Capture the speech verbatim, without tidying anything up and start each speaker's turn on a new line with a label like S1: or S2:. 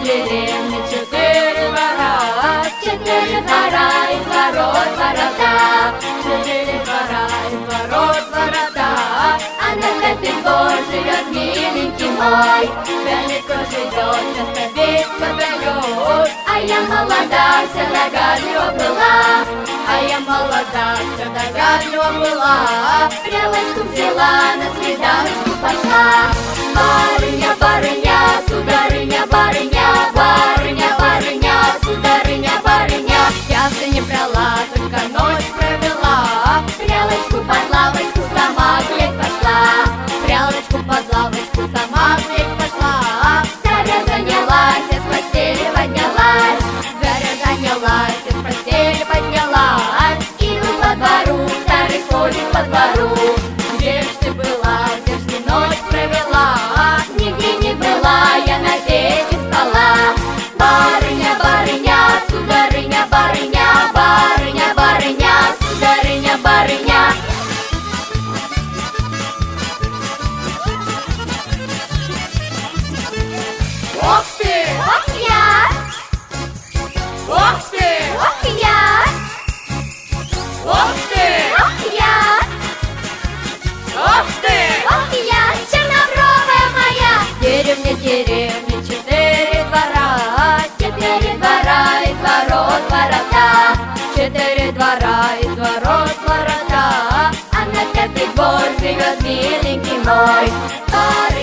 S1: деревне четыре двора, четыре двора, из ворот ворота, четыре двора, из ворот ворота. А на пятый двор живет миленький мой, далеко живет, часто битва дает. А я молода, вся догадлива была, а я молода, вся догадлива была. Стрелочку взяла, на свиданочку пошла. Барыня, барыня, сударыня, барыня, барыня, барыня, сударыня, барыня. Я все не брала, только ночь провела. Стрелочку под лавочку сама глядь пошла. Стрелочку под лавочку сама глядь пошла. Заря занялась, я с постели поднялась. Заря занялась, я с постели поднялась. Иду по двору, старый ходит по двору. Где ж ты была, где ж ты ночь провела? Нигде не была, я на печи спала. Барыня, барыня, сударыня, барыня, барыня, барыня, сударыня, барыня.
S2: Ох ты!
S1: Ох я!
S2: Ох ты!
S1: Ох я!
S2: Ох ты!
S1: Ох я!
S2: Ох ты!
S1: Ох я, чернобровая моя! Деревня, деревня, четыре двора, четыре двора, из ворот ворота, четыре двора, из ворот ворота. А на пятый двор живет миленький мой.